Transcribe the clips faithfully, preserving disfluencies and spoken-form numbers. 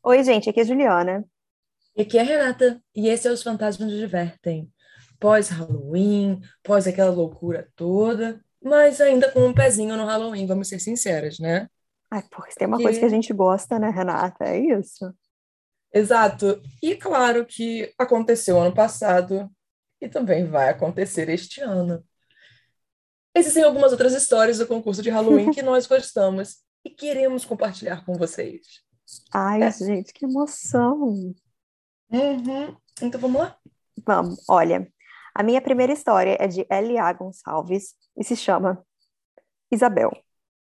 Oi, gente, aqui é a Juliana. E aqui é a Renata, e esse é Os Fantasmas Nos Divertem. Pós-Halloween, pós aquela loucura toda, mas ainda com um pezinho no Halloween, vamos ser sinceras, né? Ai, porque se tem uma coisa que a Que, gente gosta, né, Renata? É isso. exato. E claro que aconteceu ano passado e também vai acontecer este ano. Existem algumas outras histórias do concurso de Halloween que nós gostamos e queremos compartilhar com vocês. Ai, É. gente, que emoção. Uhum. Então vamos lá? Vamos, olha, a minha primeira história é de L A. Gonçalves e se chama Isabel.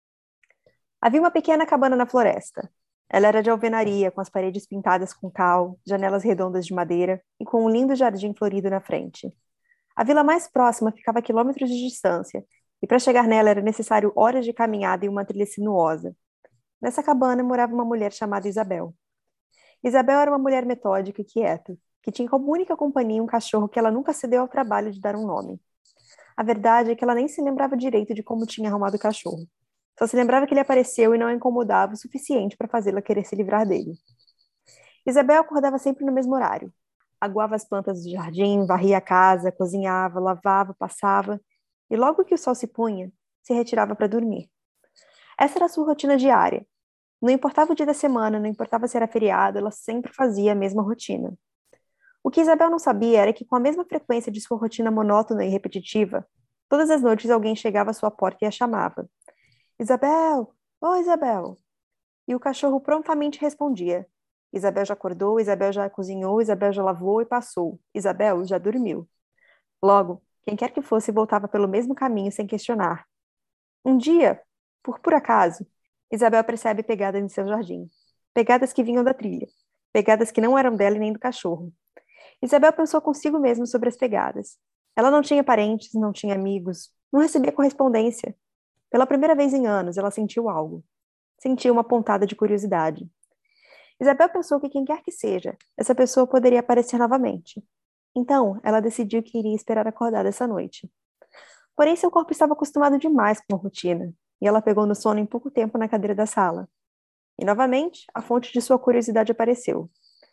Havia uma pequena cabana na floresta. Ela era de alvenaria, com as paredes pintadas com cal, janelas redondas de madeira e com um lindo jardim florido na frente. A vila mais próxima ficava a quilômetros de distância, e para chegar nela era necessário horas de caminhada e uma trilha sinuosa. Nessa cabana morava uma mulher chamada Isabel. Isabel era uma mulher metódica e quieta, que tinha como única companhia um cachorro que ela nunca se deu ao trabalho de dar um nome. A verdade é que ela nem se lembrava direito de como tinha arrumado o cachorro. Só se lembrava que ele apareceu e não a incomodava o suficiente para fazê-la querer se livrar dele. Isabel acordava sempre no mesmo horário. Aguava as plantas do jardim, varria a casa, cozinhava, lavava, passava, e logo que o sol se punha, se retirava para dormir. Essa era a sua rotina diária. Não importava o dia da semana, não importava se era feriado, ela sempre fazia a mesma rotina. O que Isabel não sabia era que, com a mesma frequência de sua rotina monótona e repetitiva, todas as noites alguém chegava à sua porta e a chamava. Isabel! Ô, Isabel! E o cachorro prontamente respondia. Isabel já acordou, Isabel já cozinhou, Isabel já lavou e passou. Isabel já dormiu. Logo, quem quer que fosse voltava pelo mesmo caminho sem questionar. Um dia, por puro acaso, Isabel percebe pegadas em seu jardim. Pegadas que vinham da trilha. Pegadas que não eram dela e nem do cachorro. Isabel pensou consigo mesma sobre as pegadas. Ela não tinha parentes, não tinha amigos, não recebia correspondência. Pela primeira vez em anos, ela sentiu algo. Sentiu uma pontada de curiosidade. Isabel pensou que quem quer que seja, essa pessoa poderia aparecer novamente. Então, ela decidiu que iria esperar acordar essa noite. Porém, seu corpo estava acostumado demais com a rotina, e ela pegou no sono em pouco tempo na cadeira da sala. E novamente, a fonte de sua curiosidade apareceu.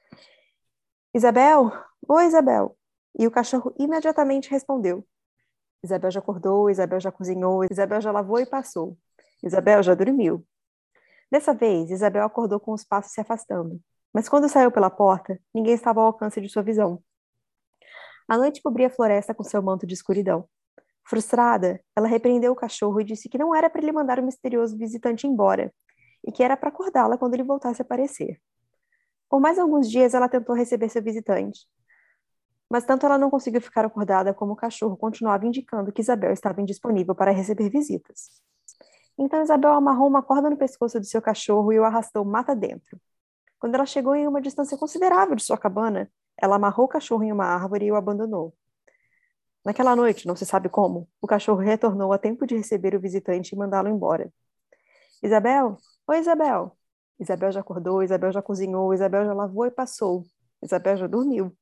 Isabel? Oi, Isabel. E o cachorro imediatamente respondeu. Isabel já acordou, Isabel já cozinhou, Isabel já lavou e passou. Isabel já dormiu. Dessa vez, Isabel acordou com os passos se afastando. Mas quando saiu pela porta, ninguém estava ao alcance de sua visão. A noite cobria a floresta com seu manto de escuridão. Frustrada, ela repreendeu o cachorro e disse que não era para ele mandar o misterioso visitante embora, e que era para acordá-la quando ele voltasse a aparecer. Por mais alguns dias, ela tentou receber seu visitante, mas tanto ela não conseguiu ficar acordada como o cachorro continuava indicando que Isabel estava indisponível para receber visitas. Então Isabel amarrou uma corda no pescoço de seu cachorro e o arrastou mata dentro. Quando ela chegou em uma distância considerável de sua cabana, ela amarrou o cachorro em uma árvore e o abandonou. Naquela noite, não se sabe como, o cachorro retornou a tempo de receber o visitante e mandá-lo embora. Isabel? Oi, Isabel. Isabel já acordou, Isabel já cozinhou, Isabel já lavou e passou. Isabel já dormiu.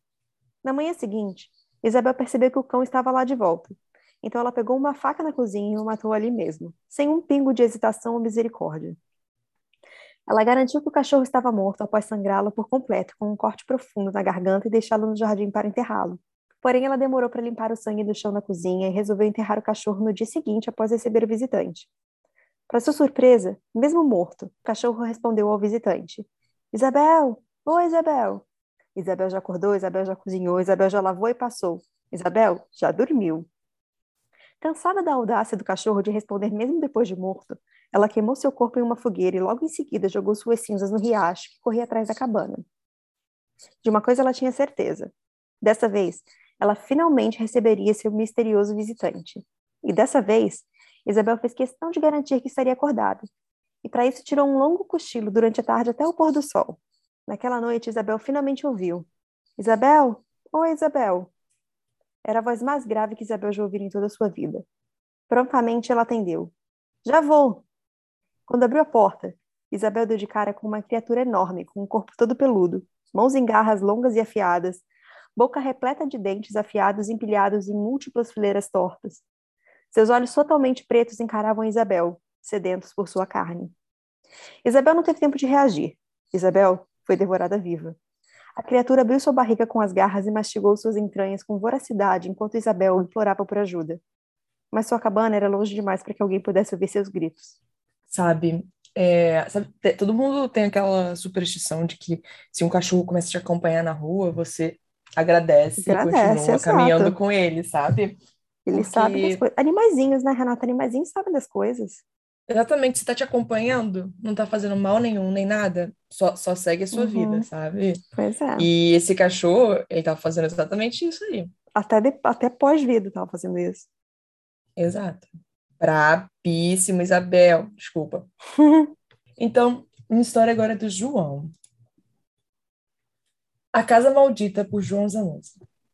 Na manhã seguinte, Isabel percebeu que o cão estava lá de volta. Então ela pegou uma faca na cozinha e o matou ali mesmo, sem um pingo de hesitação ou misericórdia. Ela garantiu que o cachorro estava morto após sangrá-lo por completo, com um corte profundo na garganta e deixá-lo no jardim para enterrá-lo. Porém, ela demorou para limpar o sangue do chão na cozinha e resolveu enterrar o cachorro no dia seguinte após receber o visitante. Para sua surpresa, mesmo morto, o cachorro respondeu ao visitante: Isabel! Oi, Isabel! Isabel já acordou, Isabel já cozinhou, Isabel já lavou e passou. Isabel já dormiu. Cansada da audácia do cachorro de responder mesmo depois de morto, ela queimou seu corpo em uma fogueira e logo em seguida jogou suas cinzas no riacho que corria atrás da cabana. De uma coisa ela tinha certeza. Dessa vez, ela finalmente receberia seu misterioso visitante. E dessa vez, Isabel fez questão de garantir que estaria acordada. E para isso tirou um longo cochilo durante a tarde até o pôr do sol. Naquela noite, Isabel finalmente ouviu. Isabel? Oi, Isabel. Era a voz mais grave que Isabel já ouvira em toda a sua vida. Prontamente ela atendeu. Já vou! Quando abriu a porta, Isabel deu de cara com uma criatura enorme, com um corpo todo peludo, mãos em garras longas e afiadas, boca repleta de dentes afiados empilhados em múltiplas fileiras tortas. Seus olhos totalmente pretos encaravam Isabel, sedentos por sua carne. Isabel não teve tempo de reagir. Isabel Foi devorada viva. A criatura abriu sua barriga com as garras e mastigou suas entranhas com voracidade enquanto Isabel implorava por ajuda. Mas sua cabana era longe demais para que alguém pudesse ouvir seus gritos. Sabe, é, sabe, te- todo mundo tem aquela superstição de que se um cachorro começa a te acompanhar na rua, você agradece e Agradece, continua caminhando exato. com ele, sabe? Ele sabe das Porque coisas. Animaizinhos, né, Renata? Animaizinhos sabem das coisas. exatamente se tá te acompanhando, não tá fazendo mal nenhum, nem nada, só, só segue a sua vida, Uhum, sabe? pois é. E esse cachorro, ele tava fazendo exatamente isso aí. Até, de- até pós-vida tava fazendo isso. Exato. Brabíssimo, Isabel, desculpa. Então, uma história agora do João. A Casa Maldita, por João Zanuzzi.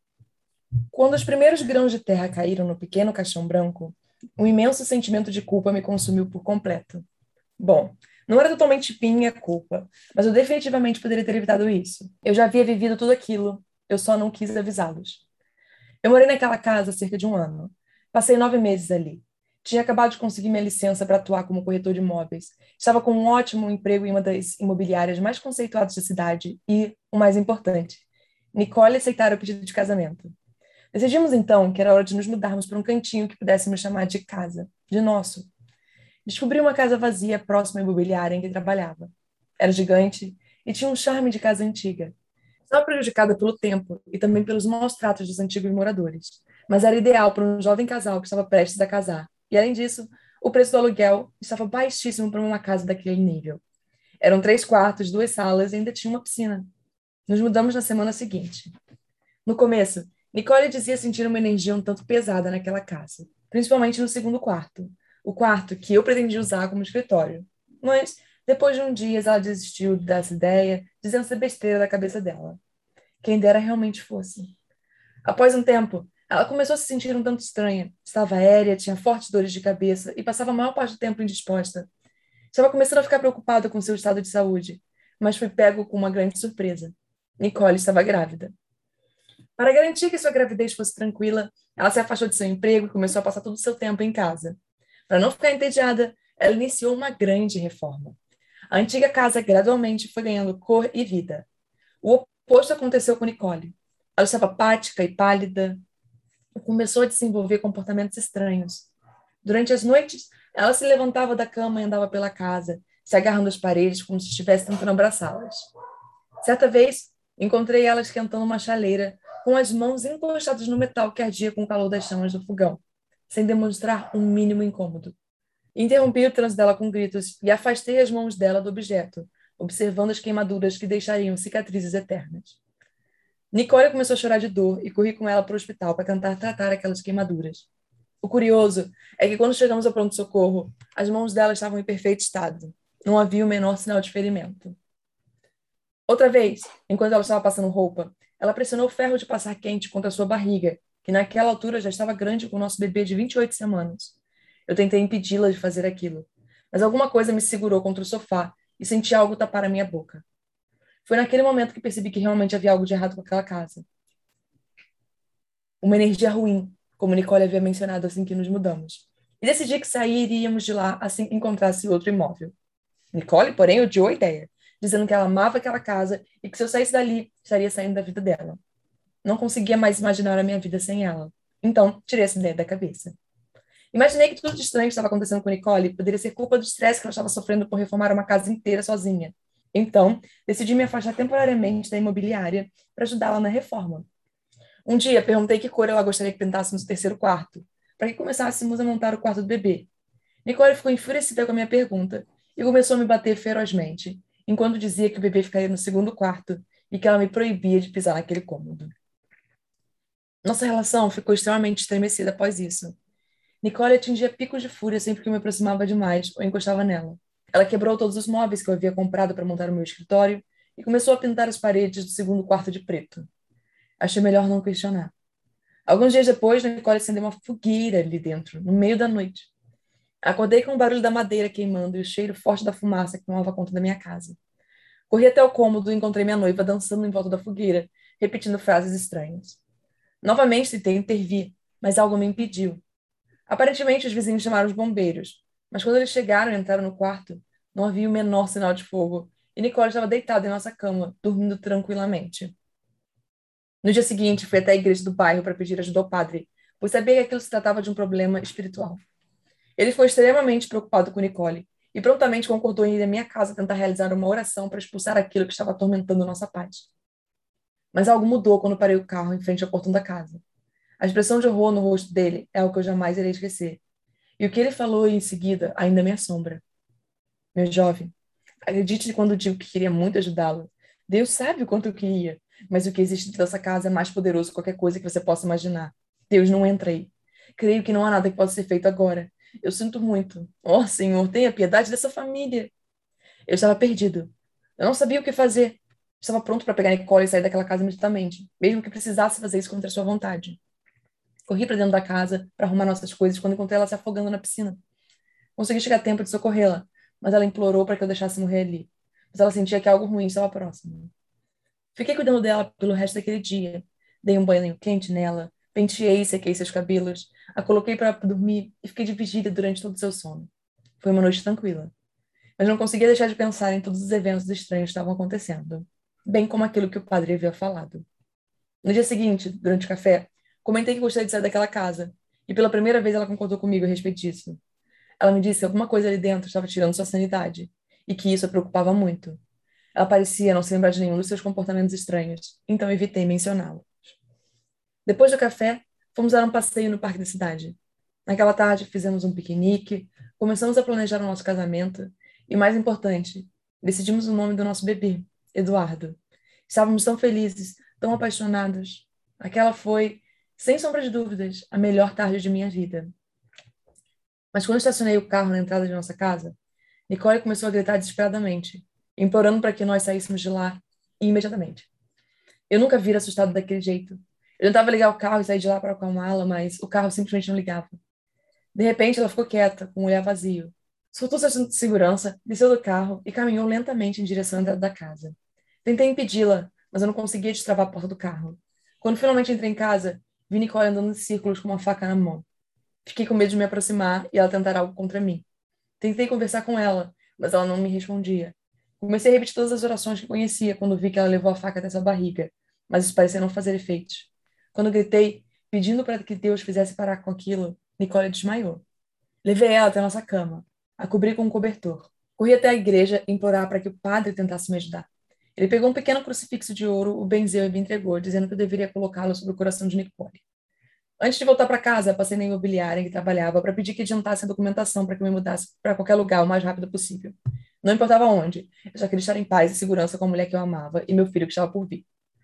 Quando os primeiros grãos de terra caíram no pequeno caixão branco, um imenso sentimento de culpa me consumiu por completo. Bom, não era totalmente minha culpa, mas eu definitivamente poderia ter evitado isso. Eu já havia vivido tudo aquilo, eu só não quis avisá-los. Eu morei naquela casa há cerca de um ano. Passei nove meses ali. Tinha acabado de conseguir minha licença para atuar como corretor de imóveis. Estava com um ótimo emprego em uma das imobiliárias mais conceituadas da cidade e, o mais importante, Nicole aceitara o pedido de casamento. Decidimos então que era hora de nos mudarmos para um cantinho que pudéssemos chamar de casa, de nosso. Descobri uma casa vazia próxima à imobiliária em que trabalhava. Era gigante e tinha um charme de casa antiga. Estava prejudicada pelo tempo e também pelos maus tratos dos antigos moradores, mas era ideal para um jovem casal que estava prestes a casar. E, além disso, o preço do aluguel estava baixíssimo para uma casa daquele nível. Eram três quartos, duas salas e ainda tinha uma piscina. Nos mudamos na semana seguinte. No começo, Nicole dizia sentir uma energia um tanto pesada naquela casa, principalmente no segundo quarto, o quarto que eu pretendia usar como escritório. Mas, depois de um dia, ela desistiu dessa ideia, dizendo ser besteira da cabeça dela. Quem dera realmente fosse. Após um tempo, ela começou a se sentir um tanto estranha. Estava aérea, tinha fortes dores de cabeça e passava a maior parte do tempo indisposta. Estava começando a ficar preocupada com seu estado de saúde, mas foi pego com uma grande surpresa. Nicole estava grávida. Para garantir que sua gravidez fosse tranquila, ela se afastou de seu emprego e começou a passar todo o seu tempo em casa. Para não ficar entediada, ela iniciou uma grande reforma. A antiga casa gradualmente foi ganhando cor e vida. O oposto aconteceu com Nicole. Ela estava apática e pálida, e começou a desenvolver comportamentos estranhos. Durante as noites, ela se levantava da cama e andava pela casa, se agarrando às paredes como se estivesse tentando abraçá-las. Certa vez, encontrei ela esquentando uma chaleira, com as mãos encostadas no metal que ardia com o calor das chamas do fogão, sem demonstrar um mínimo incômodo. Interrompi o transe dela com gritos e afastei as mãos dela do objeto, observando as queimaduras que deixariam cicatrizes eternas. Nicole começou a chorar de dor e corri com ela para o hospital para tentar tratar aquelas queimaduras. O curioso é que quando chegamos ao pronto-socorro, as mãos dela estavam em perfeito estado. Não havia o menor sinal de ferimento. Outra vez, enquanto ela estava passando roupa, ela pressionou o ferro de passar quente contra a sua barriga, que naquela altura já estava grande com o nosso bebê de vinte e oito semanas. Eu tentei impedi-la de fazer aquilo, mas alguma coisa me segurou contra o sofá e senti algo tapar a minha boca. Foi naquele momento que percebi que realmente havia algo de errado com aquela casa. Uma energia ruim, como Nicole havia mencionado assim que nos mudamos. E decidi que sairíamos de lá assim que encontrasse outro imóvel. Nicole, porém, odiou a ideia, dizendo que ela amava aquela casa e que se eu saísse dali, estaria saindo da vida dela. Não conseguia mais imaginar a minha vida sem ela. Então, tirei essa ideia da cabeça. Imaginei que tudo de estranho que estava acontecendo com Nicole poderia ser culpa do estresse que ela estava sofrendo por reformar uma casa inteira sozinha. Então, decidi me afastar temporariamente da imobiliária para ajudá-la na reforma. Um dia, perguntei que cor ela gostaria que pintássemos o terceiro quarto, para que começássemos a montar o quarto do bebê. Nicole ficou enfurecida com a minha pergunta e começou a me bater ferozmente, enquanto dizia que o bebê ficaria no segundo quarto e que ela me proibia de pisar naquele cômodo. Nossa relação ficou extremamente estremecida após isso. Nicole atingia picos de fúria sempre que eu me aproximava demais ou encostava nela. Ela quebrou todos os móveis que eu havia comprado para montar o meu escritório e começou a pintar as paredes do segundo quarto de preto. Achei melhor não questionar. Alguns dias depois, Nicole acendeu uma fogueira ali dentro, no meio da noite. Acordei com o barulho da madeira queimando e o cheiro forte da fumaça que tomava conta da minha casa. Corri até o cômodo e encontrei minha noiva dançando em volta da fogueira, repetindo frases estranhas. Novamente tentei intervir, mas algo me impediu. Aparentemente, os vizinhos chamaram os bombeiros, mas quando eles chegaram e entraram no quarto, não havia o menor sinal de fogo e Nicole estava deitada em nossa cama, dormindo tranquilamente. No dia seguinte, fui até a igreja do bairro para pedir ajuda ao padre, pois sabia que aquilo se tratava de um problema espiritual. Ele foi extremamente preocupado com Nicole e prontamente concordou em ir à minha casa tentar realizar uma oração para expulsar aquilo que estava atormentando nossa paz. Mas algo mudou quando parei o carro em frente ao portão da casa. A expressão de horror no rosto dele é algo que eu jamais irei esquecer. E o que ele falou em seguida ainda me assombra. Meu jovem, acredite quando digo que queria muito ajudá-lo. Deus sabe o quanto eu queria, mas o que existe dentro dessa casa é mais poderoso que qualquer coisa que você possa imaginar. Deus não entra aí. Creio que não há nada que possa ser feito agora. Eu sinto muito. Oh, Senhor, tenha piedade dessa família. Eu estava perdido. Eu não sabia o que fazer. Estava pronto para pegar Nicole e sair daquela casa imediatamente, mesmo que precisasse fazer isso contra sua vontade. Corri para dentro da casa para arrumar nossas coisas quando encontrei ela se afogando na piscina. Consegui chegar a tempo de socorrê-la, mas ela implorou para que eu deixasse morrer ali, pois ela sentia que algo ruim estava próximo. Fiquei cuidando dela pelo resto daquele dia. Dei um banho quente nela, penteei e sequei seus cabelos, a coloquei para dormir e fiquei de vigília durante todo o seu sono. Foi uma noite tranquila, mas não conseguia deixar de pensar em todos os eventos estranhos que estavam acontecendo, bem como aquilo que o padre havia falado. No dia seguinte, durante o café, comentei que gostaria de sair daquela casa, e pela primeira vez ela concordou comigo a respeito disso. Ela me disse que alguma coisa ali dentro estava tirando sua sanidade, e que isso a preocupava muito. Ela parecia não se lembrar de nenhum dos seus comportamentos estranhos, então evitei mencioná-lo. Depois do café, fomos dar um passeio no parque da cidade. Naquela tarde, fizemos um piquenique, começamos a planejar o nosso casamento, e mais importante, decidimos o nome do nosso bebê, Eduardo. Estávamos tão felizes, tão apaixonados. Aquela foi, sem sombra de dúvidas, a melhor tarde de minha vida. Mas quando estacionei o carro na entrada de nossa casa, Nicole começou a gritar desesperadamente, implorando para que nós saíssemos de lá imediatamente. Eu nunca vi assustado daquele jeito. Eu tentava ligar o carro e sair de lá para acalmá-la, mas o carro simplesmente não ligava. De repente, ela ficou quieta, com o olhar vazio. Soltou seu cinto de segurança, desceu do carro e caminhou lentamente em direção à entrada da casa. Tentei impedi-la, mas eu não conseguia destravar a porta do carro. Quando finalmente entrei em casa, vi Nicole andando em círculos com uma faca na mão. Fiquei com medo de me aproximar e ela tentar algo contra mim. Tentei conversar com ela, mas ela não me respondia. Comecei a repetir todas as orações que conhecia quando vi que ela levou a faca até sua barriga, mas isso parecia não fazer efeitos. Quando gritei, pedindo para que Deus fizesse parar com aquilo, Nicole desmaiou. Levei ela até a nossa cama, a cobri com um cobertor. Corri até a igreja e implorar para que o padre tentasse me ajudar. Ele pegou um pequeno crucifixo de ouro, o benzeu e me entregou, dizendo que eu deveria colocá-lo sobre o coração de Nicole. Antes de voltar para casa, passei na imobiliária em que trabalhava para pedir que adiantasse a documentação para que eu me mudasse para qualquer lugar o mais rápido possível. Não importava onde, eu só queria estar em paz e segurança com a mulher que eu amava e meu filho que estava por vir.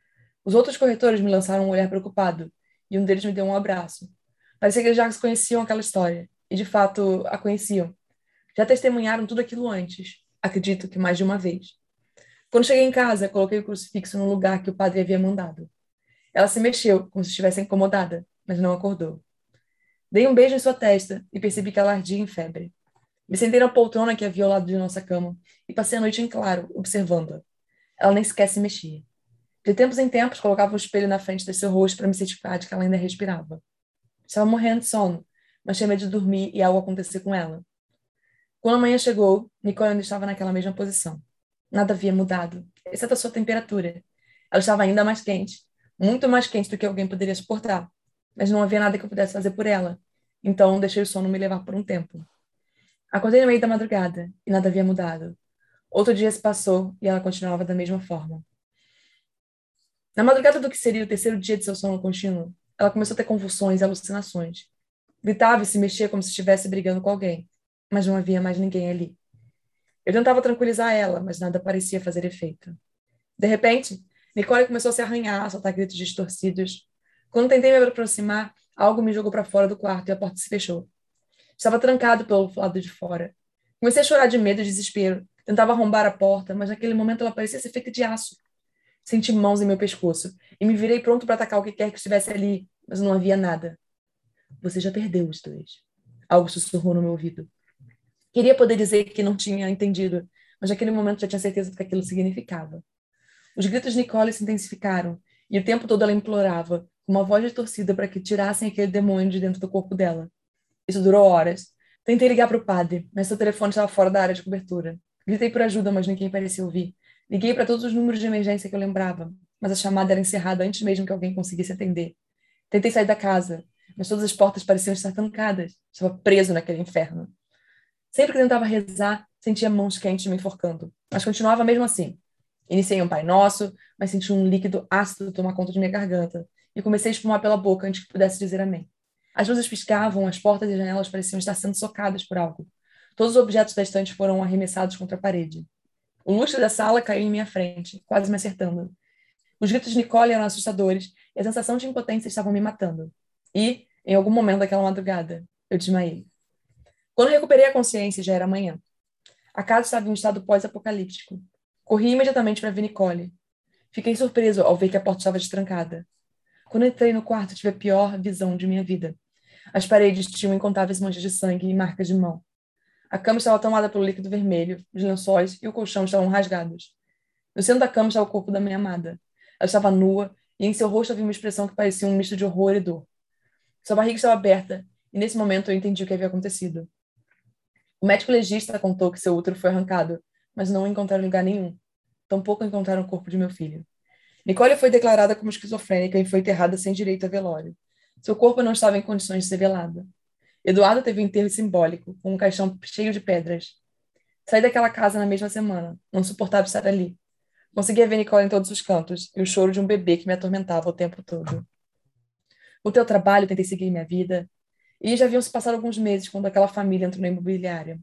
Os outros corretores me lançaram um olhar preocupado e um deles me deu um abraço. Parecia que eles já conheciam aquela história e, de fato, a conheciam. Já testemunharam tudo aquilo antes, acredito que mais de uma vez. Quando cheguei em casa, coloquei o crucifixo no lugar que o padre havia mandado. Ela se mexeu, como se estivesse incomodada, mas não acordou. Dei um beijo em sua testa e percebi que ela ardia em febre. Me sentei na poltrona que havia ao lado de nossa cama e passei a noite em claro, observando-a. Ela nem sequer se mexia. De tempos em tempos, colocava o espelho na frente de seu rosto para me certificar de que ela ainda respirava. Estava morrendo de sono, mas tinha medo de dormir e algo acontecer com ela. Quando a manhã chegou, Nicole ainda estava naquela mesma posição. Nada havia mudado, exceto a sua temperatura. Ela estava ainda mais quente, muito mais quente do que alguém poderia suportar, mas não havia nada que eu pudesse fazer por ela. Então, deixei o sono me levar por um tempo. Acordei no meio da madrugada e nada havia mudado. Outro dia se passou e ela continuava da mesma forma. Na madrugada do que seria o terceiro dia de seu sono contínuo, ela começou a ter convulsões e alucinações. Gritava e se mexia como se estivesse brigando com alguém, mas não havia mais ninguém ali. Eu tentava tranquilizar ela, mas nada parecia fazer efeito. De repente, Nicole começou a se arranhar, a soltar gritos distorcidos. Quando tentei me aproximar, algo me jogou para fora do quarto e a porta se fechou. Estava trancado pelo lado de fora. Comecei a chorar de medo e desespero. Tentava arrombar a porta, mas naquele momento ela parecia ser feita de aço. Senti mãos em meu pescoço e me virei pronto para atacar o que quer que estivesse ali, mas não havia nada. Você já perdeu os dois. Algo sussurrou no meu ouvido. Queria poder dizer que não tinha entendido, mas naquele momento já tinha certeza do que aquilo significava. Os gritos de Nicole se intensificaram e o tempo todo ela implorava, com uma voz distorcida, para que tirassem aquele demônio de dentro do corpo dela. Isso durou horas. Tentei ligar para o padre, mas seu telefone estava fora da área de cobertura. Gritei por ajuda, mas ninguém parecia ouvir. Liguei para todos os números de emergência que eu lembrava, mas a chamada era encerrada antes mesmo que alguém conseguisse atender. Tentei sair da casa, mas todas as portas pareciam estar trancadas. Estava preso naquele inferno. Sempre que tentava rezar, sentia mãos quentes me enforcando, mas continuava mesmo assim. Iniciei um Pai Nosso, mas senti um líquido ácido tomar conta de minha garganta e comecei a espumar pela boca antes que pudesse dizer amém. As luzes piscavam, as portas e as janelas pareciam estar sendo socadas por algo. Todos os objetos da estante foram arremessados contra a parede. O lustre da sala caiu em minha frente, quase me acertando. Os gritos de Nicole eram assustadores e a sensação de impotência estavam me matando. E, em algum momento daquela madrugada, eu desmaiei. Quando recuperei a consciência, já era manhã. A casa estava em um estado pós-apocalíptico. Corri imediatamente para ver Nicole. Fiquei surpreso ao ver que a porta estava destrancada. Quando entrei no quarto, tive a pior visão de minha vida. As paredes tinham incontáveis manchas de sangue e marcas de mão. A cama estava tomada pelo líquido vermelho, os lençóis e o colchão estavam rasgados. No centro da cama estava o corpo da minha amada. Ela estava nua e em seu rosto havia uma expressão que parecia um misto de horror e dor. Sua barriga estava aberta e nesse momento eu entendi o que havia acontecido. O médico legista contou que seu útero foi arrancado, mas não o encontraram em lugar nenhum. Tampouco encontraram o corpo de meu filho. Nicole foi declarada como esquizofrênica e foi enterrada sem direito a velório. Seu corpo não estava em condições de ser velado. Eduardo teve um enterro simbólico, com um caixão cheio de pedras. Saí daquela casa na mesma semana. Não suportava estar ali. Conseguia ver Nicole em todos os cantos e o choro de um bebê que me atormentava o tempo todo. Voltei ao trabalho, tentei seguir minha vida. E já haviam se passado alguns meses quando aquela família entrou na imobiliária.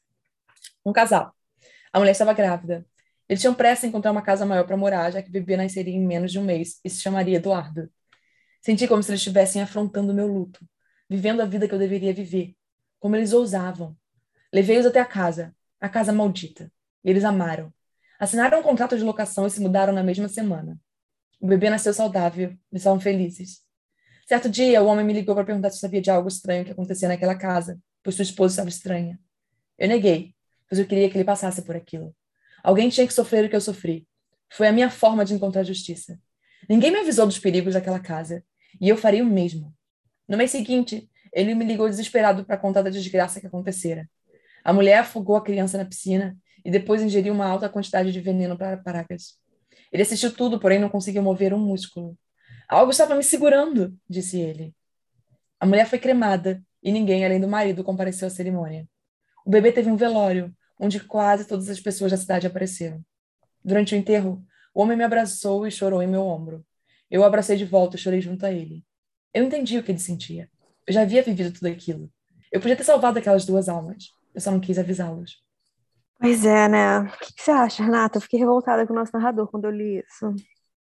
Um casal. A mulher estava grávida. Eles tinham pressa em encontrar uma casa maior para morar, já que o bebê nasceria em menos de um mês e se chamaria Eduardo. Senti como se eles estivessem afrontando o meu luto, vivendo a vida que eu deveria viver. Como eles ousavam. Levei-os até a casa, a casa maldita. E eles amaram. Assinaram um contrato de locação e se mudaram na mesma semana. O bebê nasceu saudável, e estavam felizes. Certo dia, o homem me ligou para perguntar se eu sabia de algo estranho que acontecia naquela casa, pois sua esposa estava estranha. Eu neguei, pois eu queria que ele passasse por aquilo. Alguém tinha que sofrer o que eu sofri. Foi a minha forma de encontrar justiça. Ninguém me avisou dos perigos daquela casa, e eu faria o mesmo. No mês seguinte, ele me ligou desesperado para contar da desgraça que acontecera. A mulher afogou a criança na piscina e depois ingeriu uma alta quantidade de veneno para Paracas. Ele assistiu tudo, porém não conseguiu mover um músculo. Algo estava me segurando, disse ele. A mulher foi cremada e ninguém, além do marido, compareceu à cerimônia. O bebê teve um velório, onde quase todas as pessoas da cidade apareceram. Durante o enterro, o homem me abraçou e chorou em meu ombro. Eu o abracei de volta e chorei junto a ele. Eu entendi o que ele sentia. Eu já havia vivido tudo aquilo. Eu podia ter salvado aquelas duas almas. Eu só não quis avisá-los. Pois é, né? O que que você acha, Renata? Eu fiquei revoltada com o nosso narrador quando eu li isso.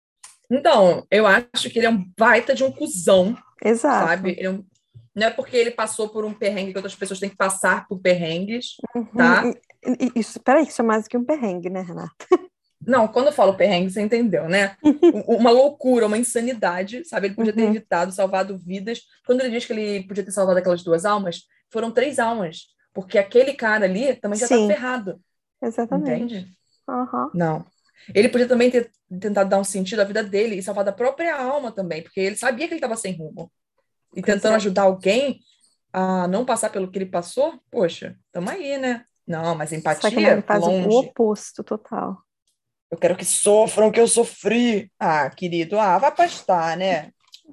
Então, eu acho que ele é um baita de um cuzão, sabe? Exato. Ele é um... Não é porque ele passou por um perrengue que outras pessoas têm que passar por perrengues, Uhum. tá? E- e- Isso, peraí, isso é mais que um perrengue, né, Renata? Não, quando eu falo perrengue, você entendeu, né? U- Uma loucura, uma insanidade, sabe? Ele podia ter Uhum. evitado, salvado vidas. Quando ele diz que ele podia ter salvado aquelas duas almas, foram três almas, porque aquele cara ali também já tá Sim, ferrado, exatamente. entende? Aham. Não. Ele podia também ter tentado dar um sentido à vida dele e salvar da própria alma também, porque ele sabia que ele estava sem rumo. E Pois tentando é. ajudar alguém a não passar pelo que ele passou, poxa, tamo aí, né? Não, mas Só que, né, ele empatia, faz o longe. oposto total. Eu quero que sofram o que eu sofri. Ah, querido, ah, vai pastar, né?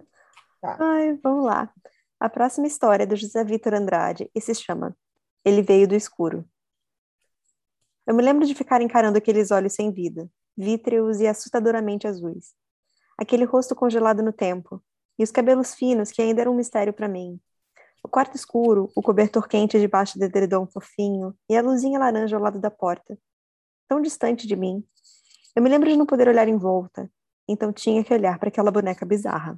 Tá. Ai, vamos lá. A próxima história é do José Vitor Andrade e se chama Ele Veio do Escuro. Eu me lembro de ficar encarando aqueles olhos sem vida, vítreos e assustadoramente azuis. Aquele rosto congelado no tempo, e os cabelos finos que ainda eram um mistério para mim. O quarto escuro, o cobertor quente debaixo do edredom fofinho e a luzinha laranja ao lado da porta. Tão distante de mim. Eu me lembro de não poder olhar em volta, então tinha que olhar para aquela boneca bizarra.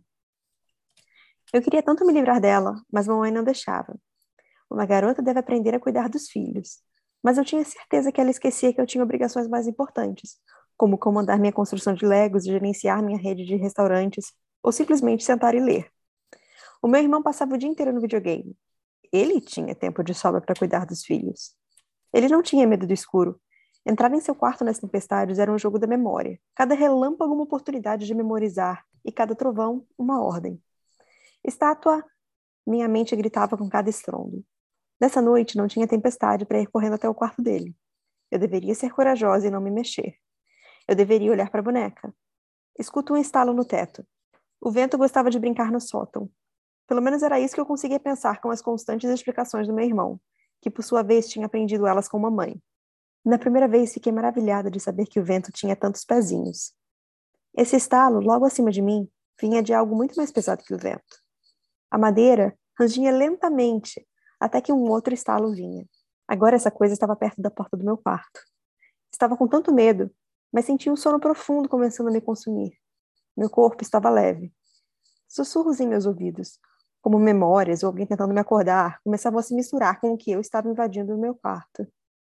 Eu queria tanto me livrar dela, mas mamãe não deixava. Uma garota deve aprender a cuidar dos filhos. Mas eu tinha certeza que ela esquecia que eu tinha obrigações mais importantes, como comandar minha construção de legos, gerenciar minha rede de restaurantes, ou simplesmente sentar e ler. O meu irmão passava o dia inteiro no videogame. Ele tinha tempo de sobra para cuidar dos filhos. Ele não tinha medo do escuro. Entrar em seu quarto nas tempestades era um jogo da memória. Cada relâmpago uma oportunidade de memorizar, e cada trovão uma ordem. Estátua, minha mente gritava com cada estrondo. Nessa noite não tinha tempestade para ir correndo até o quarto dele. Eu deveria ser corajosa e não me mexer. Eu deveria olhar para a boneca. Escuto um estalo no teto. O vento gostava de brincar no sótão. Pelo menos era isso que eu conseguia pensar com as constantes explicações do meu irmão, que por sua vez tinha aprendido elas com mamãe. Na primeira vez fiquei maravilhada de saber que o vento tinha tantos pezinhos. Esse estalo, logo acima de mim, vinha de algo muito mais pesado que o vento. A madeira rangia lentamente, até que um outro estalo vinha. Agora essa coisa estava perto da porta do meu quarto. Estava com tanto medo, mas senti um sono profundo começando a me consumir. Meu corpo estava leve. Sussurros em meus ouvidos, como memórias ou alguém tentando me acordar, começavam a se misturar com o que eu estava invadindo no meu quarto.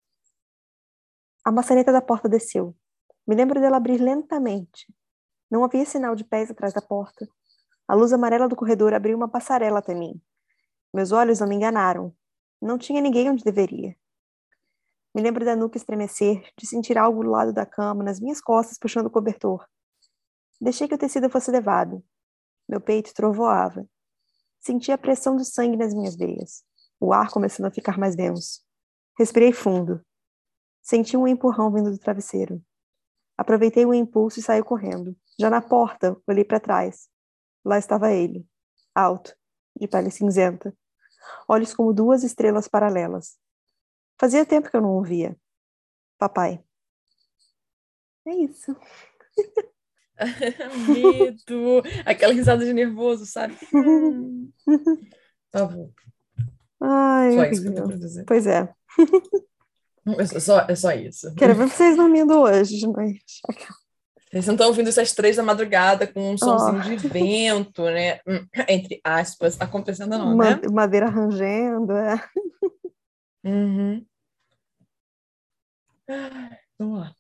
A maçaneta da porta desceu. Me lembro dela abrir lentamente. Não havia sinal de pés atrás da porta. A luz amarela do corredor abriu uma passarela até mim. Meus olhos não me enganaram. Não tinha ninguém onde deveria. Me lembro da nuca estremecer, de sentir algo do lado da cama, nas minhas costas, puxando o cobertor. Deixei que o tecido fosse levado. Meu peito trovoava. Senti a pressão do sangue nas minhas veias. O ar começando a ficar mais denso. Respirei fundo. Senti um empurrão vindo do travesseiro. Aproveitei o impulso e saí correndo. Já na porta, olhei para trás. Lá estava ele, alto, de pele cinzenta, olhos como duas estrelas paralelas. Fazia tempo que eu não o via. Papai. É isso. Medo. Aquela risada de nervoso, sabe? Hum. Tá bom. Ai, Só isso que eu tenho horrível. pra dizer. Pois é. É só, é só isso. Quero ver vocês dormindo hoje de noite. Vocês não estão ouvindo isso às três da madrugada com um sonzinho Oh. de vento, né? Entre aspas, acontecendo não, Ma- né? Madeira rangendo, é. Uhum. Ah, vamos lá.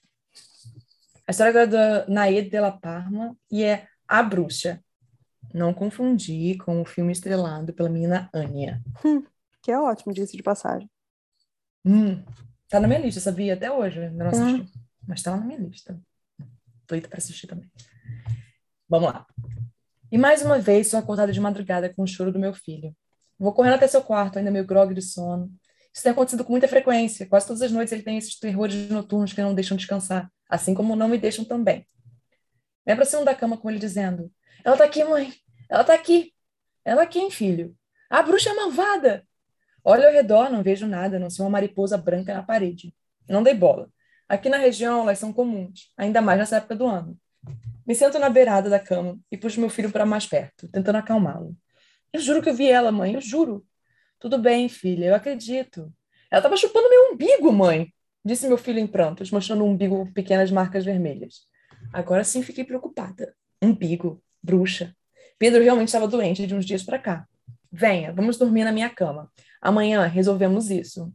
A história é da Naed de la Parma e é A Bruxa. Não confundir com o filme estrelado pela menina Anya. Hum, que é ótimo, disso de passagem. Hum, tá na minha lista, sabia? Até hoje, ainda não É. assisti. Mas tá lá na minha lista. Doida pra assistir também. Vamos lá. E mais uma vez sou acordada de madrugada com o choro do meu filho. Vou correndo até seu quarto, ainda meio grogue de sono. Isso tem acontecido com muita frequência. Quase todas as noites ele tem esses terrores noturnos que não deixam descansar, assim como não me deixam também. Me aproximo da cama com ele dizendo: Ela tá aqui, mãe! Ela tá aqui! Ela quem, filho? A bruxa malvada! Olho ao redor, não vejo nada, a não ser uma mariposa branca na parede. Não dei bola. Aqui na região elas são comuns, ainda mais nessa época do ano. Me sento na beirada da cama e puxo meu filho para mais perto, tentando acalmá-lo. Eu juro que eu vi ela, mãe, eu juro. Tudo bem, filha, eu acredito. Ela estava chupando meu umbigo, mãe, disse meu filho em prantos, mostrando um umbigo com pequenas marcas vermelhas. Agora sim fiquei preocupada. Umbigo, bruxa. Pedro realmente estava doente de uns dias para cá. Venha, vamos dormir na minha cama. Amanhã resolvemos isso.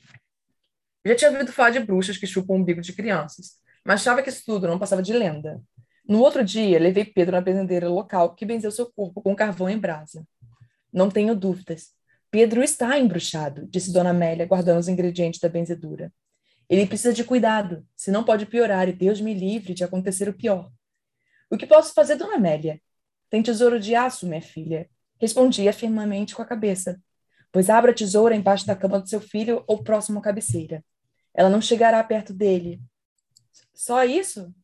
Eu já tinha ouvido falar de bruxas que chupam o umbigo de crianças, mas achava que isso tudo não passava de lenda. No outro dia, levei Pedro na benzedeira local que benzeu seu corpo com carvão em brasa. Não tenho dúvidas. Pedro está embruxado, disse Dona Amélia, guardando os ingredientes da benzedura. Ele precisa de cuidado, senão pode piorar e Deus me livre de acontecer o pior. O que posso fazer, Dona Amélia? Tem tesouro de aço, minha filha. Respondi firmemente com a cabeça. Pois abra a tesoura embaixo da cama do seu filho ou próximo à cabeceira. Ela não chegará perto dele. Só isso?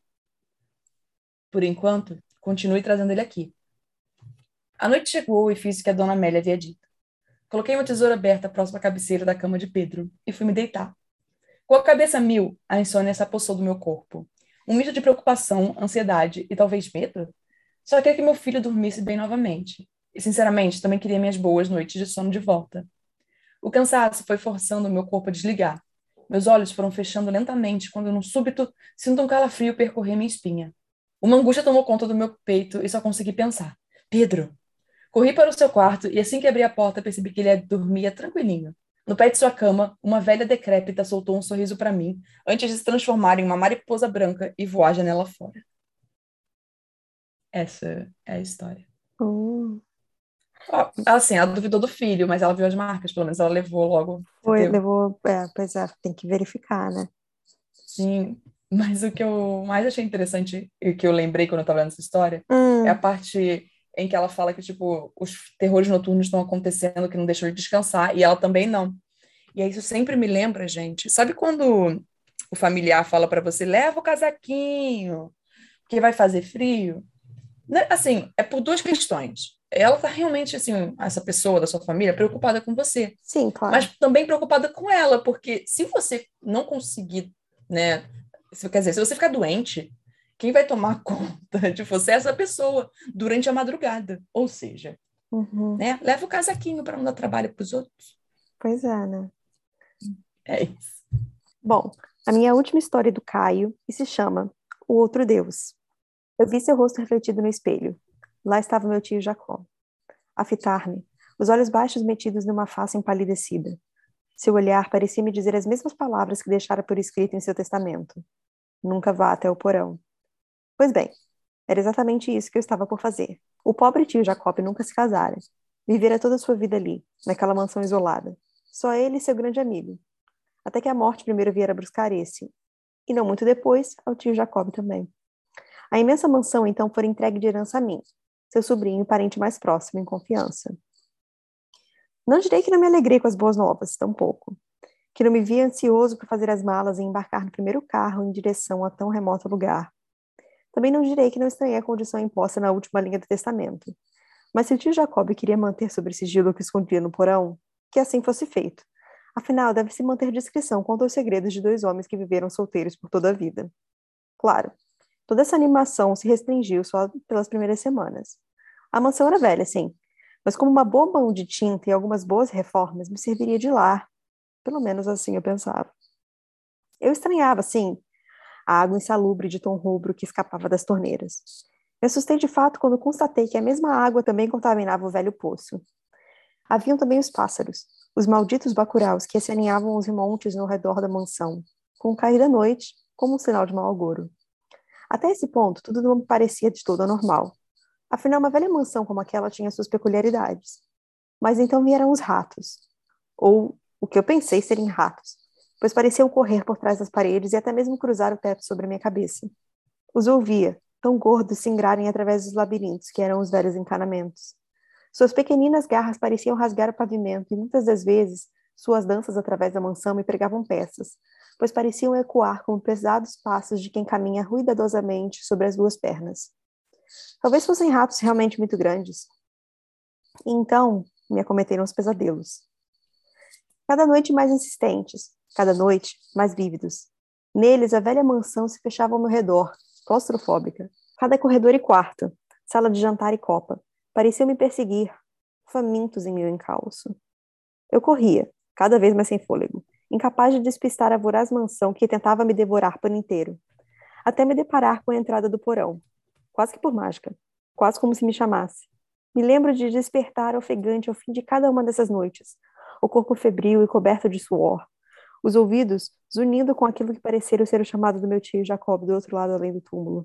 Por enquanto, continue trazendo ele aqui. A noite chegou e fiz o que a Dona Amélia havia dito. Coloquei uma tesoura aberta próxima à cabeceira da cama de Pedro e fui me deitar. Com a cabeça a mil, a insônia se apossou do meu corpo. Um misto de preocupação, ansiedade e talvez medo. Só queria que meu filho dormisse bem novamente. E, sinceramente, também queria minhas boas noites de sono de volta. O cansaço foi forçando o meu corpo a desligar. Meus olhos foram fechando lentamente quando, num súbito, sinto um calafrio percorrer minha espinha. Uma angústia tomou conta do meu peito e só consegui pensar. Pedro! Corri para o seu quarto e assim que abri a porta percebi que ele dormia tranquilinho. No pé de sua cama, uma velha decrépita soltou um sorriso para mim antes de se transformar em uma mariposa branca e voar a janela fora. Essa é a história. Hum. Ah, assim, ela duvidou do filho, mas ela viu as marcas, pelo menos ela levou logo. Foi, Entendeu? levou. É, pois é, tem que verificar, né? Sim, mas o que eu mais achei interessante e que eu lembrei quando eu estava lendo essa história é a Hum. parte em que ela fala que, tipo, os terrores noturnos estão acontecendo, que não deixam ele descansar, e ela também não. E aí isso sempre me lembra, gente. Sabe quando o familiar fala para você, leva o casaquinho, porque vai fazer frio. Né? Assim, é por duas questões. Ela está realmente, assim, essa pessoa da sua família, preocupada com você, Sim, claro. mas também preocupada com ela, porque se você não conseguir, né, se- quer dizer, se você ficar doente, quem vai tomar conta de você é essa pessoa durante a madrugada. Ou seja, Uhum. né, leva o casaquinho para não dar trabalho para os outros. Pois é, né? É isso. Bom, a minha última história é do Caio e se chama O Outro Deus. Eu vi seu rosto refletido no espelho. Lá estava meu tio Jacó, a fitar-me, os olhos baixos metidos numa face empalidecida. Seu olhar parecia me dizer as mesmas palavras que deixara por escrito em seu testamento. Nunca vá até o porão. Pois bem, era exatamente isso que eu estava por fazer. O pobre tio Jacob nunca se casara. Vivera toda a sua vida ali, naquela mansão isolada. Só ele e seu grande amigo. Até que a morte primeiro viera buscar esse. E não muito depois, ao tio Jacob também. A imensa mansão então fora entregue de herança a mim, seu sobrinho e parente mais próximo, em confiança. Não direi que não me alegrei com as boas novas, tampouco. Que não me via ansioso por fazer as malas e embarcar no primeiro carro em direção a tão remoto lugar. Também não direi que não estranhei a condição imposta na última linha do testamento. Mas se o tio Jacob queria manter sobre sigilo o que escondia no porão, que assim fosse feito. Afinal, deve-se manter discrição quanto aos segredos de dois homens que viveram solteiros por toda a vida. Claro, toda essa animação se restringiu só pelas primeiras semanas. A mansão era velha, sim, mas como uma boa mão de tinta e algumas boas reformas me serviria de lar. Pelo menos assim eu pensava. Eu estranhava, sim, a água insalubre de tom rubro que escapava das torneiras. Me assustei de fato quando constatei que a mesma água também contaminava o velho poço. Haviam também os pássaros, os malditos bacuraus que se aninhavam aos montes no redor da mansão, com o cair da noite, como um sinal de mau agouro. Até esse ponto, tudo não me parecia de todo anormal. Afinal, uma velha mansão como aquela tinha suas peculiaridades. Mas então vieram os ratos. Ou o que eu pensei serem ratos, pois pareciam correr por trás das paredes e até mesmo cruzar o teto sobre a minha cabeça. Os ouvia, tão gordos, singrarem através dos labirintos que eram os velhos encanamentos. Suas pequeninas garras pareciam rasgar o pavimento e muitas das vezes suas danças através da mansão me pregavam peças, pois pareciam ecoar como pesados passos de quem caminha ruidosamente sobre as duas pernas. Talvez fossem ratos realmente muito grandes. E então me acometeram os pesadelos. Cada noite mais insistentes, cada noite mais vívidos. Neles a velha mansão se fechava ao meu redor, claustrofóbica. Cada corredor e quarto, sala de jantar e copa, pareciam me perseguir, famintos em meu encalço. Eu corria, cada vez mais sem fôlego, incapaz de despistar a voraz mansão que tentava me devorar por inteiro, até me deparar com a entrada do porão, quase que por mágica, quase como se me chamasse. Me lembro de despertar ofegante ao fim de cada uma dessas noites, o corpo febril e coberto de suor, os ouvidos zunindo com aquilo que parecia ser o chamado do meu tio Jacob do outro lado além do túmulo.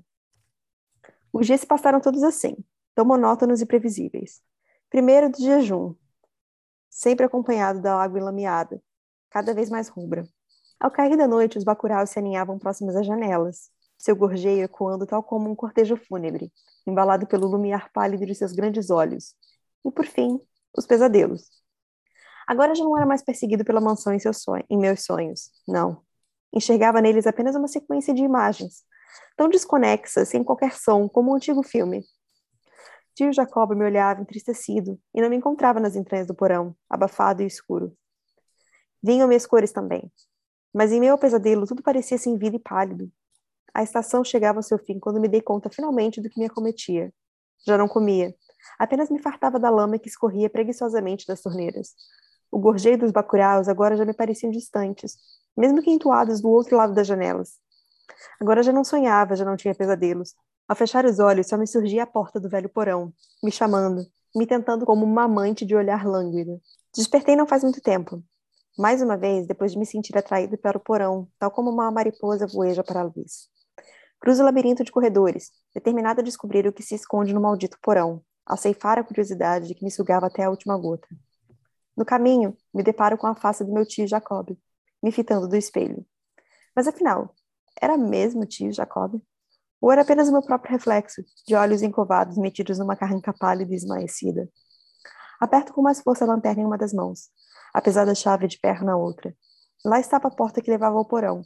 Os dias se passaram todos assim, tão monótonos e previsíveis. Primeiro de jejum, sempre acompanhado da água enlameada, cada vez mais rubra. Ao cair da noite, os bacuraus se aninhavam próximos às janelas, seu gorjeio ecoando tal como um cortejo fúnebre, embalado pelo lumiar pálido de seus grandes olhos. E, por fim, os pesadelos. Agora já não era mais perseguido pela mansão em, seus sonhos, em meus sonhos, não. Enxergava neles apenas uma sequência de imagens, tão desconexas, sem qualquer som, como um antigo filme. Tio Jacob me olhava entristecido e não me encontrava nas entranhas do porão, abafado e escuro. Vinham-me as cores também, mas em meu pesadelo tudo parecia sem vida e pálido. A estação chegava ao seu fim quando me dei conta finalmente do que me acometia. Já não comia, apenas me fartava da lama que escorria preguiçosamente das torneiras. O gorjeio dos bacuraus agora já me pareciam distantes, mesmo que entoados do outro lado das janelas. Agora já não sonhava, já não tinha pesadelos. Ao fechar os olhos, só me surgia a porta do velho porão, me chamando, me tentando como uma amante de olhar lânguido. Despertei não faz muito tempo. Mais uma vez, depois de me sentir atraído para o porão, tal como uma mariposa voeja para a luz. Cruzo o labirinto de corredores, determinado a descobrir o que se esconde no maldito porão, a ceifar a curiosidade que me sugava até a última gota. No caminho, me deparo com a face do meu tio Jacob, me fitando do espelho. Mas afinal, era mesmo tio Jacob? Ou era apenas o meu próprio reflexo, de olhos encovados metidos numa carranca pálida e esmaecida? Aperto com mais força a lanterna em uma das mãos, apesar da chave de ferro na outra. Lá estava a porta que levava ao porão,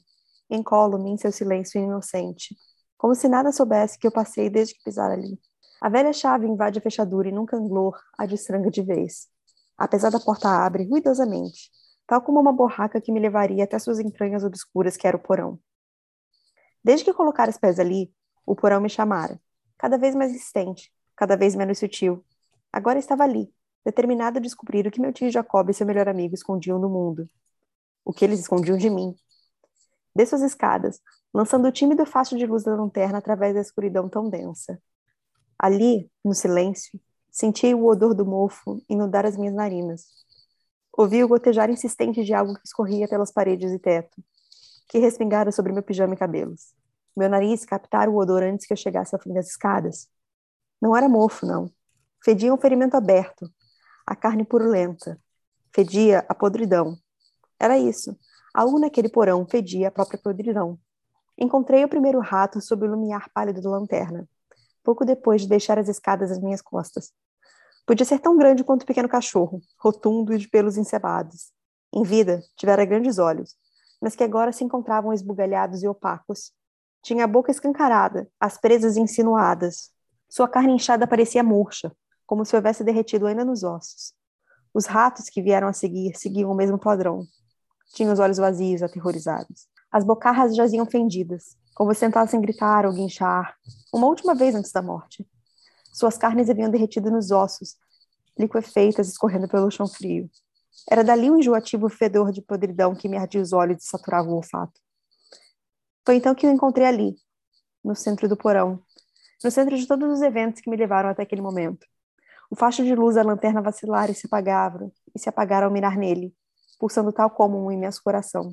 Encolo-me em seu silêncio inocente, como se nada soubesse que eu passei desde que pisara ali. A velha chave invade a fechadura e num canglor a destranca de vez. A pesada porta abre ruidosamente, tal como uma borraca que me levaria até suas entranhas obscuras que era o porão. Desde que colocara os pés ali, o porão me chamara, cada vez mais insistente, cada vez menos sutil. Agora estava ali, determinado a descobrir o que meu tio Jacob e seu melhor amigo escondiam do mundo. O que eles escondiam de mim. Desço as escadas, lançando o tímido facho de luz da lanterna através da escuridão tão densa. Ali, no silêncio, senti o odor do mofo inundar as minhas narinas. Ouvi o gotejar insistente de algo que escorria pelas paredes e teto, que respingara sobre meu pijama e cabelos. Meu nariz captara o odor antes que eu chegasse ao fim das escadas. Não era mofo, não. Fedia um ferimento aberto, a carne purulenta. Fedia a podridão. Era isso. Algo naquele porão fedia a própria podridão. Encontrei o primeiro rato sob o lumiar pálido da lanterna, pouco depois de deixar as escadas às minhas costas. Podia ser tão grande quanto um pequeno cachorro, rotundo e de pelos ensebados. Em vida, tivera grandes olhos, mas que agora se encontravam esbugalhados e opacos. Tinha a boca escancarada, as presas insinuadas. Sua carne inchada parecia murcha, como se houvesse derretido ainda nos ossos. Os ratos que vieram a seguir seguiam o mesmo padrão. Tinham os olhos vazios, aterrorizados. As bocarras jaziam fendidas, como se tentassem gritar ou guinchar, uma última vez antes da morte. Suas carnes haviam derretido nos ossos, liquefeitas escorrendo pelo chão frio. Era dali o enjoativo fedor de podridão que me ardia os olhos e saturava o olfato. Foi então que o encontrei ali, no centro do porão, no centro de todos os eventos que me levaram até aquele momento. O facho de luz da lanterna vacilar e se apagava, e se apagar ao mirar nele, pulsando tal como um imenso coração.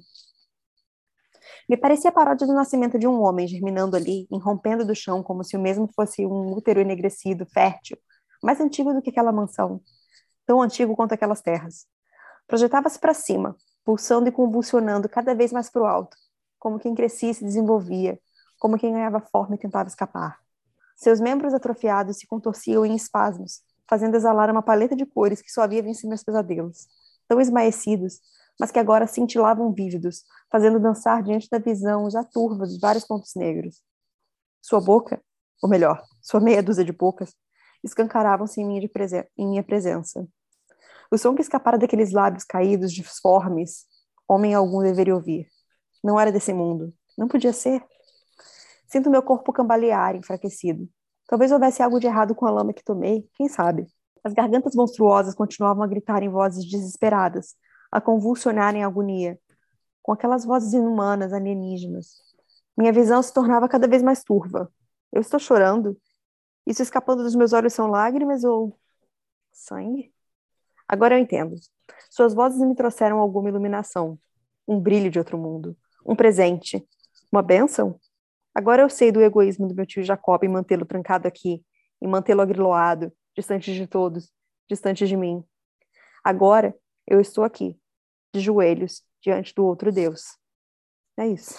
Me parecia a paródia do nascimento de um homem, germinando ali, irrompendo do chão como se o mesmo fosse um útero enegrecido, fértil, mais antigo do que aquela mansão, tão antigo quanto aquelas terras. Projetava-se para cima, pulsando e convulsionando cada vez mais para o alto, como quem crescia e se desenvolvia, como quem ganhava forma e tentava escapar. Seus membros atrofiados se contorciam em espasmos, fazendo exalar uma paleta de cores que só havia vencido meus pesadelos, tão esmaecidos, mas que agora cintilavam vívidos, fazendo dançar diante da visão já turva dos vários pontos negros. Sua boca, ou melhor, sua meia dúzia de bocas, escancaravam-se em minha, de presen- em minha presença. O som que escapara daqueles lábios caídos, disformes, homem algum deveria ouvir. Não era desse mundo. Não podia ser. Sinto meu corpo cambalear, enfraquecido. Talvez houvesse algo de errado com a lama que tomei, quem sabe? As gargantas monstruosas continuavam a gritar em vozes desesperadas, a convulsionar em agonia, com aquelas vozes inumanas, alienígenas. Minha visão se tornava cada vez mais turva. Eu estou chorando? Isso escapando dos meus olhos são lágrimas ou sangue? Agora eu entendo. Suas vozes me trouxeram alguma iluminação, um brilho de outro mundo, um presente, uma bênção. Agora eu sei do egoísmo do meu tio Jacob em mantê-lo trancado aqui, em mantê-lo agriloado, distante de todos, distante de mim. Agora eu estou aqui, de joelhos, diante do outro Deus. É isso.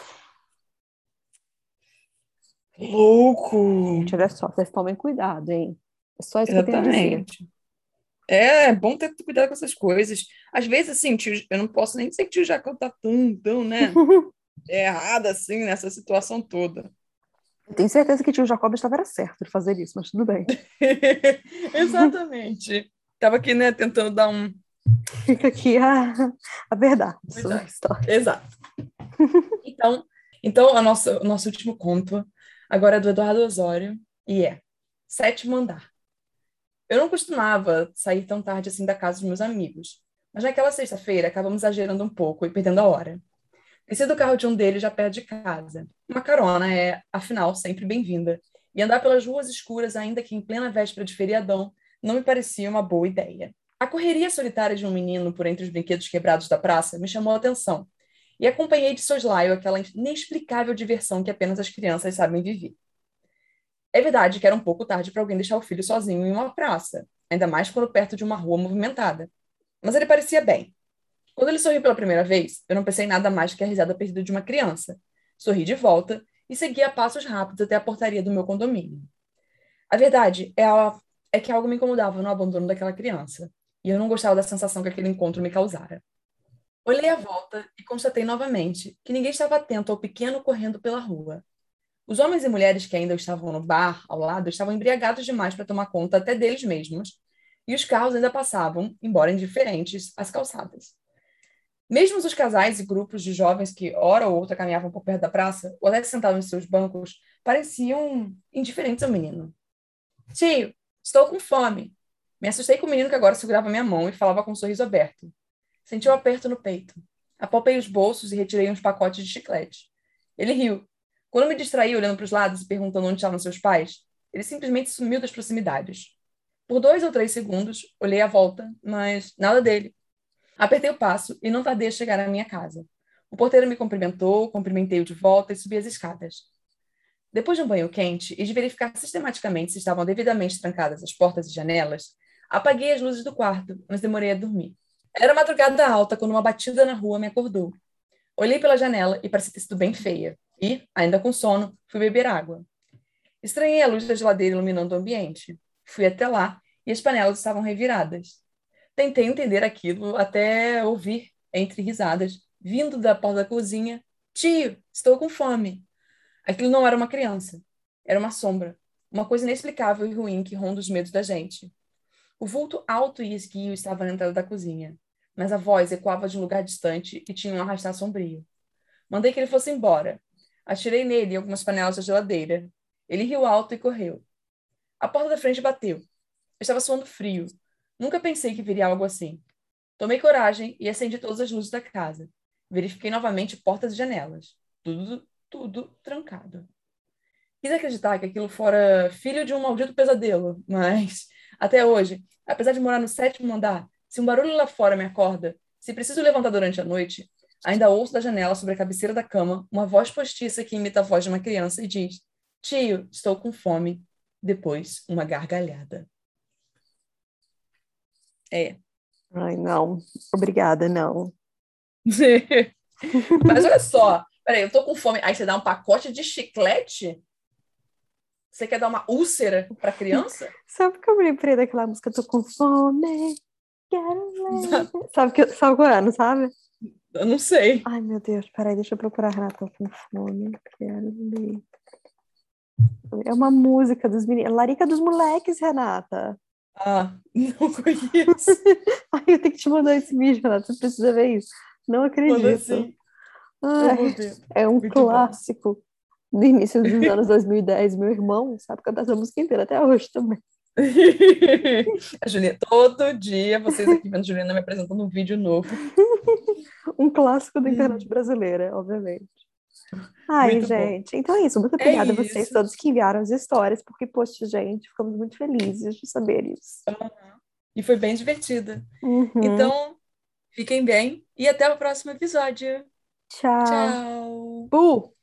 Louco! Gente, olha só, vocês tomem cuidado, hein? É só isso que eu tenho a dizer. Exatamente. É, é bom ter cuidado com essas coisas. Às vezes, assim, tio, eu não posso nem dizer que o tio Jacó tá tão, tão, né, errado assim nessa situação toda. Eu tenho certeza que o tio Jacob estava era certo de fazer isso, mas tudo bem. Exatamente. Tava aqui, né, tentando dar um... Fica aqui a, a verdade sobre a Exato. história. Exato. Então, então a nossa, o nosso último conto agora é do Eduardo Osório e é Sétimo Andar. Eu não costumava sair tão tarde assim da casa dos meus amigos, mas naquela sexta-feira acabamos exagerando um pouco e perdendo a hora. Desci do carro de um deles já perto de casa. Uma carona é, afinal, sempre bem-vinda. E andar pelas ruas escuras, ainda que em plena véspera de feriadão, não me parecia uma boa ideia. A correria solitária de um menino por entre os brinquedos quebrados da praça me chamou a atenção. E acompanhei de soslaio aquela inexplicável diversão que apenas as crianças sabem viver. É verdade que era um pouco tarde para alguém deixar o filho sozinho em uma praça, ainda mais quando perto de uma rua movimentada. Mas ele parecia bem. Quando ele sorriu pela primeira vez, eu não pensei em nada mais que a risada perdida de uma criança. Sorri de volta e segui a passos rápidos até a portaria do meu condomínio. A verdade é, a, é que algo me incomodava no abandono daquela criança, e eu não gostava da sensação que aquele encontro me causara. Olhei à volta e constatei novamente que ninguém estava atento ao pequeno correndo pela rua. Os homens e mulheres que ainda estavam no bar ao lado estavam embriagados demais para tomar conta até deles mesmos, e os carros ainda passavam, embora indiferentes, as calçadas. Mesmo os casais e grupos de jovens que, hora ou outra, caminhavam por perto da praça, ou até sentavam em seus bancos, pareciam indiferentes ao menino. Tio, estou com fome. Me assustei com o menino que agora segurava minha mão e falava com um sorriso aberto. Senti um aperto no peito. Apalpei os bolsos e retirei uns pacotes de chiclete. Ele riu. Quando me distraí olhando para os lados e perguntando onde estavam seus pais, ele simplesmente sumiu das proximidades. Por dois ou três segundos, olhei à volta, mas nada dele. Apertei o passo e não tardei a chegar à minha casa. O porteiro me cumprimentou, cumprimentei-o de volta e subi as escadas. Depois de um banho quente e de verificar sistematicamente se estavam devidamente trancadas as portas e janelas, apaguei as luzes do quarto, mas demorei a dormir. Era madrugada alta quando uma batida na rua me acordou. Olhei pela janela e parecia ter sido bem feia. E, ainda com sono, fui beber água. Estranhei a luz da geladeira iluminando o ambiente. Fui até lá e as panelas estavam reviradas. Tentei entender aquilo até ouvir, entre risadas, vindo da porta da cozinha: Tio, estou com fome. Aquilo não era uma criança. Era uma sombra. Uma coisa inexplicável e ruim que ronda os medos da gente. O vulto alto e esguio estava na entrada da cozinha, mas a voz ecoava de um lugar distante e tinha um arrastar sombrio. Mandei que ele fosse embora. Atirei nele algumas panelas da geladeira. Ele riu alto e correu. A porta da frente bateu. Eu estava suando frio. Nunca pensei que viria algo assim. Tomei coragem e acendi todas as luzes da casa. Verifiquei novamente portas e janelas. Tudo, tudo trancado. Quis acreditar que aquilo fora filho de um maldito pesadelo, mas, até hoje, apesar de morar no sétimo andar, se um barulho lá fora me acorda, se preciso levantar durante a noite, ainda ouço da janela sobre a cabeceira da cama uma voz postiça que imita a voz de uma criança e diz: Tio, estou com fome. Depois, uma gargalhada. É. Ai, não. Obrigada, não. Mas olha só, peraí, eu tô com fome. Aí você dá um pacote de chiclete? Você quer dar uma úlcera pra criança? Sabe que eu me lembrei daquela música Tô com fome, quero leite. Sabe, que, sabe qual é, não sabe? Eu não sei. Ai, meu Deus, peraí, deixa eu procurar, Renata. Tô com fome, quero leite. É uma música dos meninos. Larica dos Moleques, Renata. Ah, não conheço. Ai, eu tenho que te mandar esse vídeo, Renata. Você precisa ver isso. Não acredito. Manda assim. Ai, Eu vou ver. é um Muito clássico bom. Do início dos anos dois mil e dez. Meu irmão sabe cantar essa música inteira até hoje também. A Juliana, todo dia vocês aqui vendo a Juliana me apresentando um vídeo novo. Um clássico da internet brasileira, obviamente. Ai, Muito gente, bom. então é isso. Muito obrigada É a vocês isso. todos que enviaram as histórias, porque, poxa, gente, ficamos muito felizes de saber isso. Uhum. E foi bem divertida. Uhum. Então, fiquem bem e até o próximo episódio. Tchau. Tchau. Bu!